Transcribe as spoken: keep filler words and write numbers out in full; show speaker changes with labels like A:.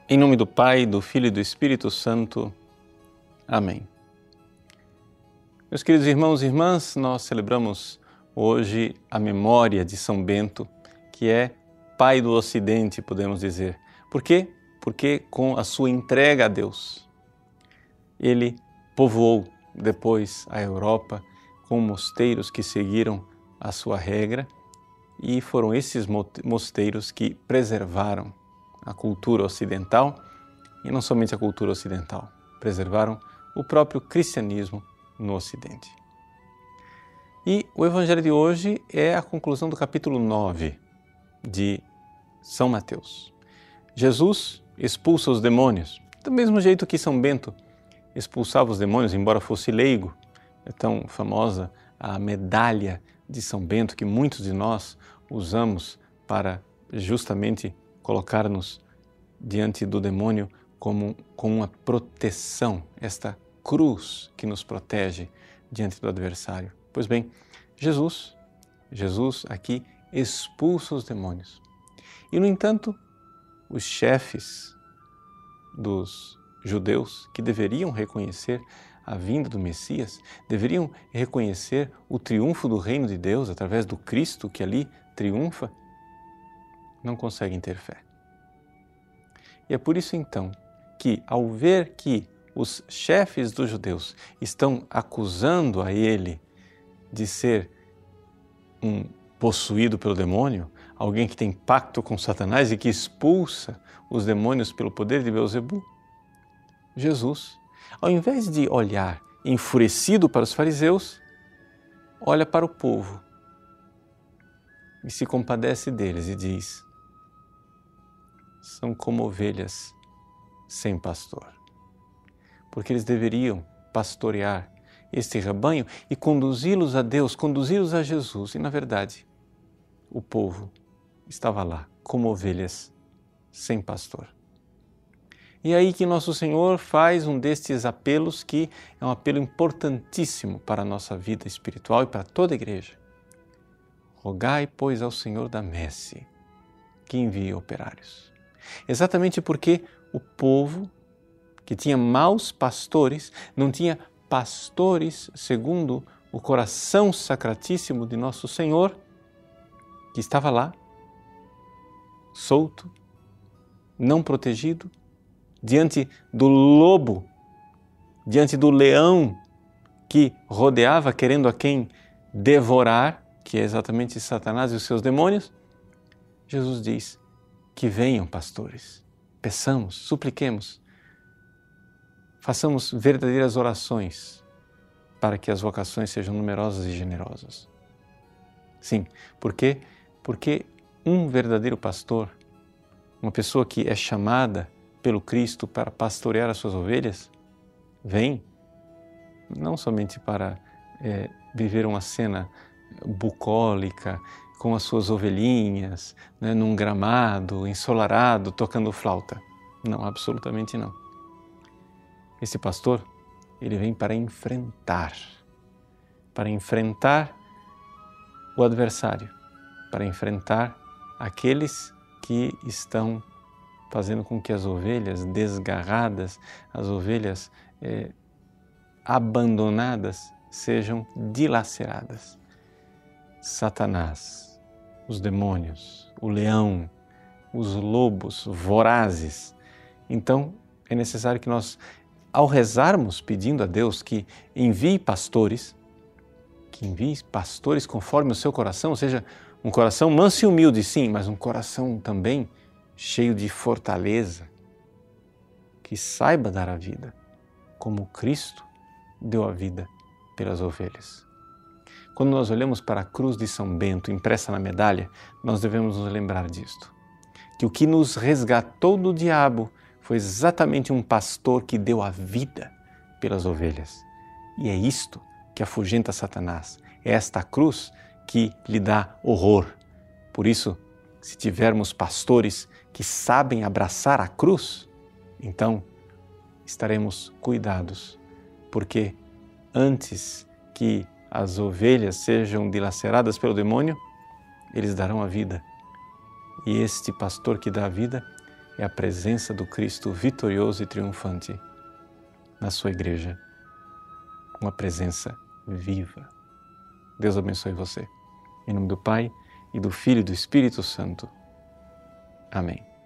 A: Em nome do Pai, do Filho e do Espírito Santo. Amém. Meus queridos irmãos e irmãs, nós celebramos hoje a memória de São Bento, que é pai do Ocidente, podemos dizer. Por quê? Porque com a sua entrega a Deus, ele povoou depois a Europa com mosteiros que seguiram a sua regra, e foram esses mosteiros que preservaram a cultura ocidental, e não somente a cultura ocidental, preservaram o próprio cristianismo no Ocidente. E o Evangelho de hoje é a conclusão do capítulo nove de São Mateus. Jesus expulsa os demônios, do mesmo jeito que São Bento expulsava os demônios, embora fosse leigo. É tão famosa a medalha de São Bento que muitos de nós usamos para justamente colocar-nos diante do demônio como com uma proteção, esta cruz que nos protege diante do adversário. Pois bem, Jesus, Jesus aqui expulsa os demônios. E, no entanto, os chefes dos judeus, que deveriam reconhecer a vinda do Messias, deveriam reconhecer o triunfo do reino de Deus através do Cristo que ali triunfa, não conseguem ter fé. E é por isso então que, ao ver que os chefes dos judeus estão acusando a ele de ser um possuído pelo demônio, alguém que tem pacto com Satanás e que expulsa os demônios pelo poder de Beelzebu, Jesus, ao invés de olhar enfurecido para os fariseus, olha para o povo e se compadece deles e diz: são como ovelhas sem pastor. Porque eles deveriam pastorear este rebanho e conduzi-los a Deus, conduzi-los a Jesus. E, na verdade, o povo estava lá como ovelhas sem pastor. E é aí que Nosso Senhor faz um destes apelos que é um apelo importantíssimo para a nossa vida espiritual e para toda a igreja. Rogai, pois, ao Senhor da messe que envie operários. Exatamente porque o povo que tinha maus pastores, não tinha pastores segundo o coração sacratíssimo de Nosso Senhor, que estava lá, solto, não protegido, diante do lobo, diante do leão que rodeava querendo a quem devorar, que é exatamente Satanás e os seus demônios. Jesus diz que venham pastores, peçamos, supliquemos, façamos verdadeiras orações para que as vocações sejam numerosas e generosas. Sim, por quê? Porque um verdadeiro pastor, uma pessoa que é chamada pelo Cristo para pastorear as suas ovelhas, vem não somente para é, viver uma cena bucólica com as suas ovelhinhas, né, num gramado ensolarado, tocando flauta. Não, absolutamente não. Esse pastor, ele vem para enfrentar, para enfrentar o adversário, para enfrentar aqueles que estão fazendo com que as ovelhas desgarradas, as ovelhas eh, abandonadas, sejam dilaceradas. Satanás, os demônios, o leão, os lobos vorazes. Então, é necessário que nós, ao rezarmos pedindo a Deus que envie pastores, que envie pastores conforme o seu coração, ou seja, um coração manso e humilde, sim, mas um coração também cheio de fortaleza, que saiba dar a vida, como Cristo deu a vida pelas ovelhas. Quando nós olhamos para a cruz de São Bento impressa na medalha, nós devemos nos lembrar disto, que o que nos resgatou do diabo foi exatamente um pastor que deu a vida pelas ovelhas. E é isto que afugenta Satanás, é esta cruz que lhe dá horror. Por isso, se tivermos pastores que sabem abraçar a cruz, então estaremos cuidados, porque antes que as ovelhas sejam dilaceradas pelo demônio, eles darão a vida. E este pastor que dá a vida é a presença do Cristo vitorioso e triunfante na sua igreja. Uma presença viva. Deus abençoe você. Em nome do Pai, e do Filho e do Espírito Santo. Amém.